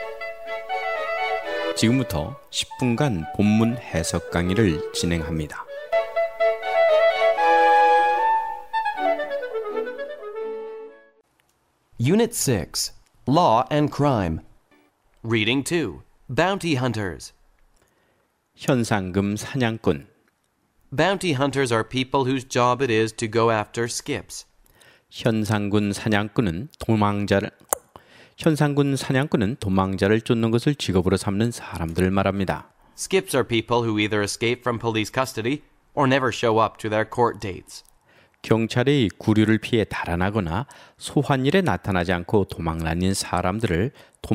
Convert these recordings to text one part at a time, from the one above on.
지금부터 10분간 본문 해석 강의를 진행합니다. Unit 6, Law and Crime. Reading 2, Bounty Hunters. 현상금 사냥꾼. Bounty hunters are people whose job it is to go after skips. 현상금 사냥꾼은 도망자를 쫓는 것을 직업으로 삼는 사람들을 말합니다. Skips are people who either escape from police custody or never show up to their court dates. 경찰의 구류를 피해 달아나거나 소환일에 나타나지 않고 도망다닌 사람들을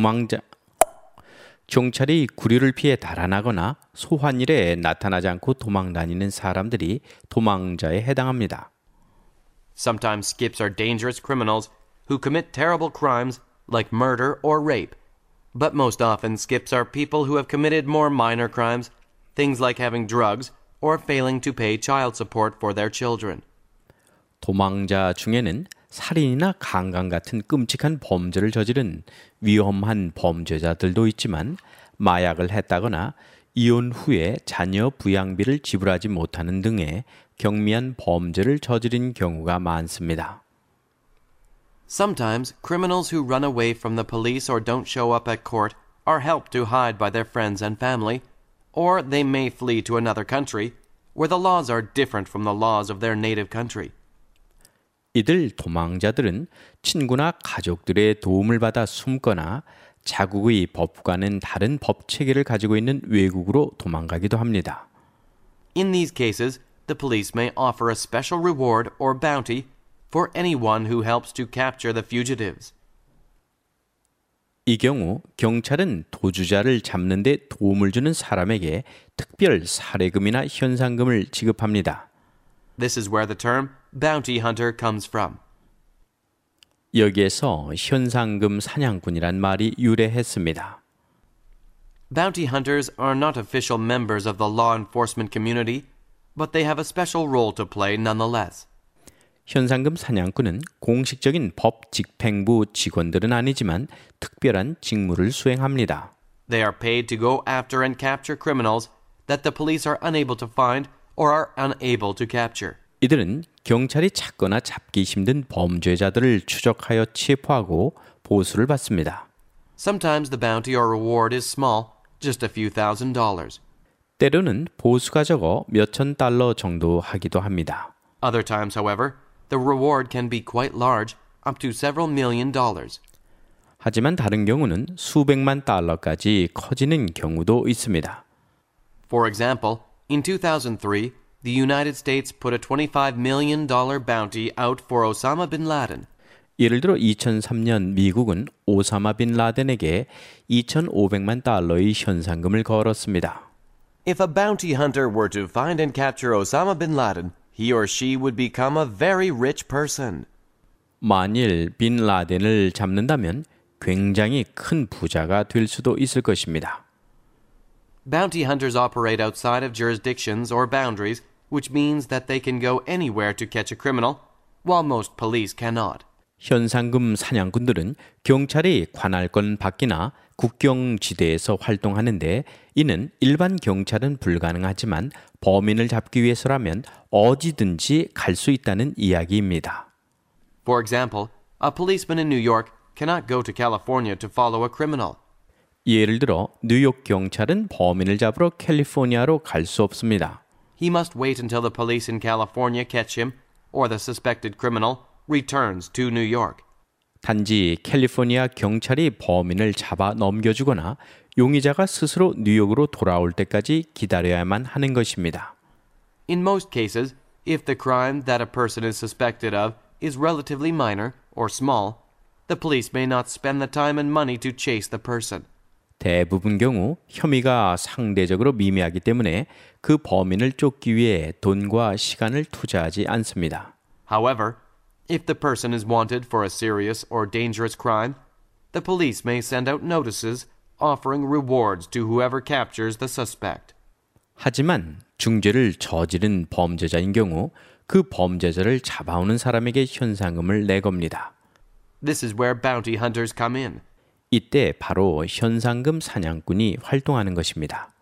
경찰이 구류를 피해 달아나거나 소환일에 나타나지 않고 도망다니는 사람들이 도망자에 해당합니다. Sometimes skips are dangerous criminals who commit terrible crimes like murder or rape. But most often skips are people who have committed more minor crimes, things like having drugs or failing to pay child support for their children. 도망자 중에는 살인이나 강간 같은 끔찍한 범죄를 저지른 위험한 범죄자들도 있지만 마약을 했다거나 이혼 후에 자녀 부양비를 지불하지 못하는 등의 경미한 범죄를 저지른 경우가 많습니다. Sometimes criminals who run away from the police or don't show up at court are helped to hide by their friends and family, or they may flee to another country where the laws are different from the laws of their native country. 이들 도망자들은 친구나 가족들의 도움을 받아 숨거나 자국의 법과는 다른 법 체계를 가지고 있는 외국으로 도망가기도 합니다. In these cases, the police may offer a special reward or bounty for anyone who helps to capture the fugitives. 이 경우 경찰은 도주자를 잡는 데 도움을 주는 사람에게 특별 사례금이나 현상금을 지급합니다. This is where the term bounty hunter comes from. 여기에서 현상금 사냥꾼이란 말이 유래했습니다. Bounty hunters are not official members of the law enforcement community, but they have a special role to play nonetheless. 현상금 사냥꾼은 공식적인 법 집행부 직원들은 아니지만 특별한 직무를 수행합니다. They are paid to go after and capture criminals that the police are unable to find or are unable to capture. 이들은 경찰이 찾거나 잡기 힘든 범죄자들을 추적하여 체포하고 보수를 받습니다. Sometimes the bounty or reward is small, just a few $1,000s. 때로는 보수가 적어 몇천 달러 정도 하기도 합니다. Other times, however, the reward can be quite large, up to several million dollars. 하지만 다른 경우는 수백만 달러까지 커지는 경우도 있습니다. For example, in 2003, the United States put a $25 million bounty out for Osama bin Laden. 예를 들어 2003년 미국은 오사마 빈 라덴에게 2,500만 달러의 현상금을 걸었습니다. If a bounty hunter were to find and capture Osama bin Laden, he or she would become a very rich person. 만일 빈 라덴을 잡는다면 굉장히 큰 부자가 될 수도 있을 것입니다. Bounty hunters operate outside of jurisdictions or boundaries, which means that they can go anywhere to catch a criminal, while most police cannot. 현상금 사냥꾼들은 경찰이 관할권 밖이나 국경지대에서 활동하는데 이는 일반 경찰은 불가능하지만 범인을 잡기 위해서라면 어디든지 갈 수 있다는 이야기입니다. For example, a policeman in New York cannot go to California to follow a criminal. 예를 들어 뉴욕 경찰은 범인을 잡으러 캘리포니아로 갈 수 없습니다. He must wait until the police in California catch him, or the suspected criminal returns to New York. 단지 캘리포니아 경찰이 범인을 잡아 넘겨주거나 용의자가 스스로 뉴욕으로 돌아올 때까지 기다려야만 하는 것입니다. In most cases, if the crime that a person is suspected of is relatively minor or small, the police may not spend the time and money to chase the person. 대부분 경우 혐의가 상대적으로 미미하기 때문에 그 범인을 쫓기 위해 돈과 시간을 투자하지 않습니다. However, if the person is wanted for a serious or dangerous crime, the police may send out notices offering rewards to whoever captures the suspect. 하지만 중죄를 저지른 범죄자인 경우 그 범죄자를 잡아오는 사람에게 현상금을 내겁니다. This is where bounty hunters come in. 이때 바로 현상금 사냥꾼이 활동하는 것입니다.